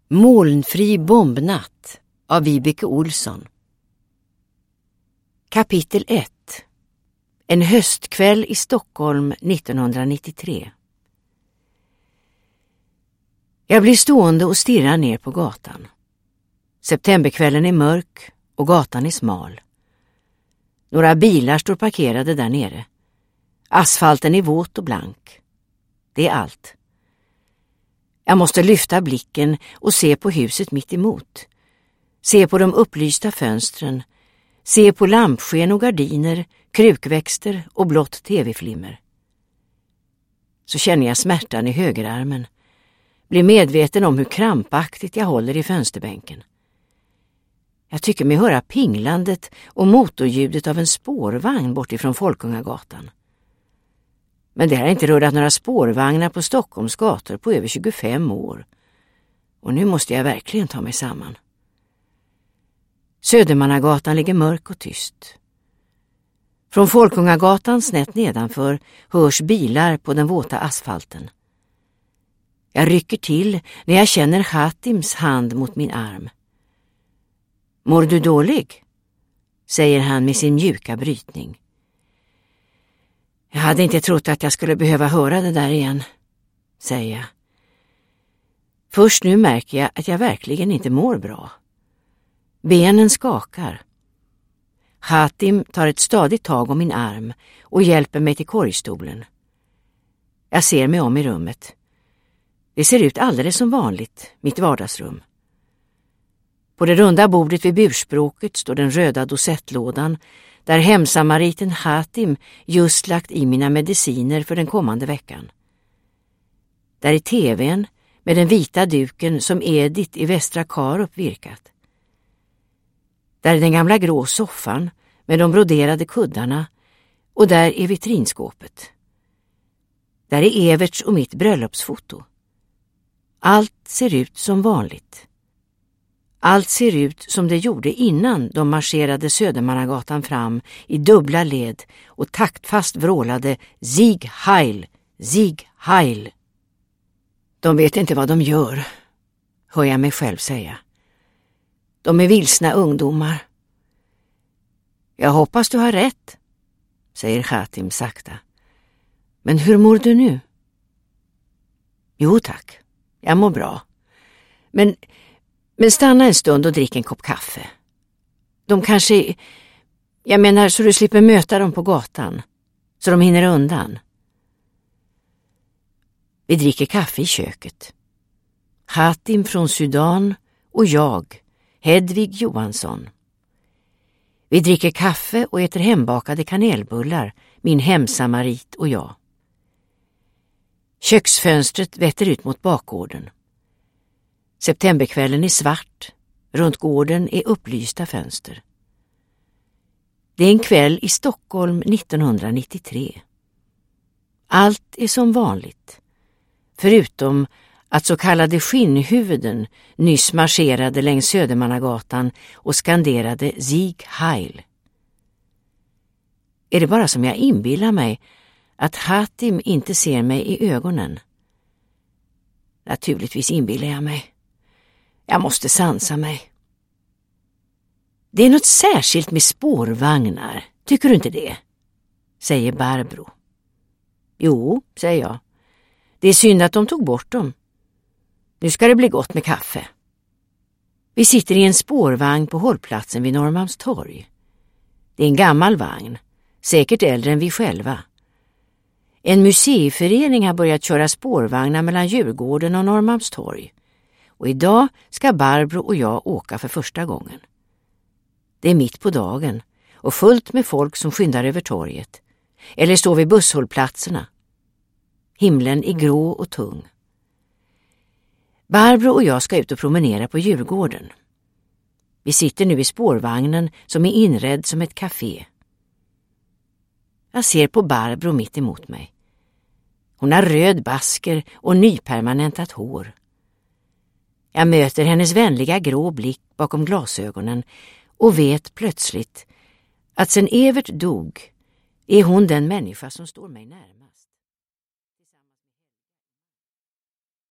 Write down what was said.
Molnfri bombnatt av Vibeke Olsson. Kapitel 1. En höstkväll i Stockholm 1993. Jag blir stående och stirrar ner på gatan. Septemberkvällen är mörk och gatan är smal. Några bilar står parkerade där nere. Asfalten är våt och blank. Det är allt. Jag måste lyfta blicken och se på huset mitt emot. Se på de upplysta fönstren. Se på lampsken och gardiner, krukväxter och blått tv-flimmer. Så känner jag smärtan i högerarmen. Blir medveten om hur krampaktigt jag håller i fönsterbänken. Jag tycker mig höra pinglandet och motorljudet av en spårvagn bortifrån Folkungagatan. Men det har inte rullat några spårvagnar på Stockholms gator på över 25 år. Och nu måste jag verkligen ta mig samman. Södermannagatan ligger mörk och tyst. Från Folkungagatan snett nedanför hörs bilar på den våta asfalten. Jag rycker till när jag känner Hatims hand mot min arm. Mår du dålig? Säger han med sin mjuka brytning. Jag hade inte trott att jag skulle behöva höra det där igen, säger jag. Först nu märker jag att jag verkligen inte mår bra. Benen skakar. Hatim tar ett stadigt tag om min arm och hjälper mig till korgstolen. Jag ser mig om i rummet. Det ser ut alldeles som vanligt, mitt vardagsrum. På det runda bordet vid burspråket står den röda dosettlådan där hemsamariten Hatim just lagt i mina mediciner för den kommande veckan. Där är tvn med den vita duken som Edith i Västra Karup virkat. Där är den gamla grå soffan med de broderade kuddarna och där är vitrinskåpet. Där är Everts och mitt bröllopsfoto. Allt ser ut som vanligt. Allt ser ut som det gjorde innan de marscherade Södermannagatan fram i dubbla led och taktfast vrålade Sieg Heil, Sieg Heil. De vet inte vad de gör, hör jag mig själv säga. De är vilsna ungdomar. Jag hoppas du har rätt, säger Hatim sakta. Men hur mår du nu? Jo tack, jag mår bra. Men stanna en stund och drick en kopp kaffe. De kanske... Jag menar så du slipper möta dem på gatan. Så de hinner undan. Vi dricker kaffe i köket. Hatim från Sudan och jag, Hedvig Johansson. Vi dricker kaffe och äter hembakade kanelbullar, min hemsamarit och jag. Köksfönstret vetter ut mot bakgården. Septemberkvällen är svart, runt gården är upplysta fönster. Det är en kväll i Stockholm 1993. Allt är som vanligt, förutom att så kallade skinnhuvuden nyss marscherade längs Södermannagatan och skanderade Sieg Heil. Är det bara som jag inbillar mig att Hatim inte ser mig i ögonen? Naturligtvis inbillar jag mig. Jag måste sansa mig. Det är något särskilt med spårvagnar, tycker du inte det? Säger Barbro. Jo, säger jag. Det är synd att de tog bort dem. Nu ska det bli gott med kaffe. Vi sitter i en spårvagn på hållplatsen vid Norrmalmstorg. Det är en gammal vagn, säkert äldre än vi själva. En museiförening har börjat köra spårvagnar mellan Djurgården och Norrmalmstorg. Och idag ska Barbro och jag åka för första gången. Det är mitt på dagen och fullt med folk som skyndar över torget. Eller står vid busshållplatserna. Himlen är grå och tung. Barbro och jag ska ut och promenera på Djurgården. Vi sitter nu i spårvagnen som är inredd som ett café. Jag ser på Barbro mitt emot mig. Hon har röd basker och nypermanentat hår. Jag möter hennes vänliga grå blick bakom glasögonen och vet plötsligt att sen Evert dog är hon den människa som står mig närmast.